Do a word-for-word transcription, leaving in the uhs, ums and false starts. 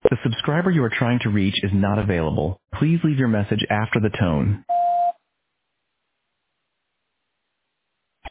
The subscriber you are trying to reach is not available. Please leave your message after the tone.